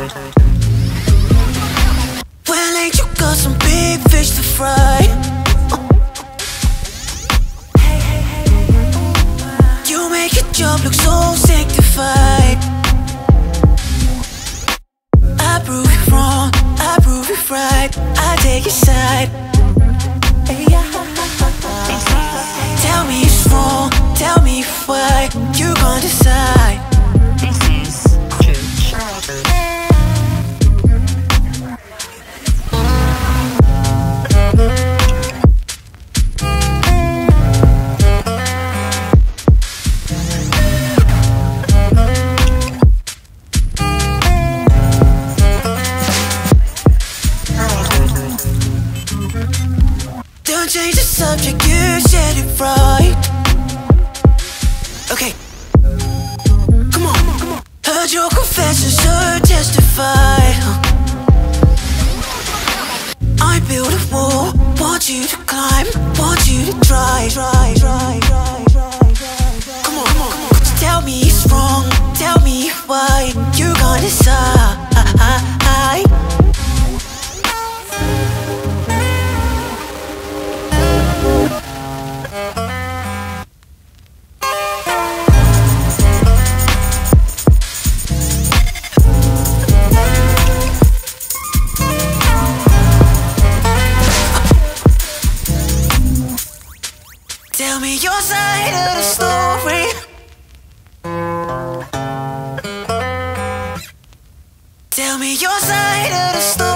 Well, ain't you got some big fish to fry? You make your job look so sanctified. I prove you wrong, I prove you right. I take your side. Tell me it's wrong, tell me why. You gon' decide. This is True. Don't change the subject, you said it right. Okay, come on. Heard your confessions, so testify. I build a wall, want you to climb, want you to try. Come on. Tell me it's wrong, tell me why. You gon' decide. Tell me your side of the story. Tell me your side of the story.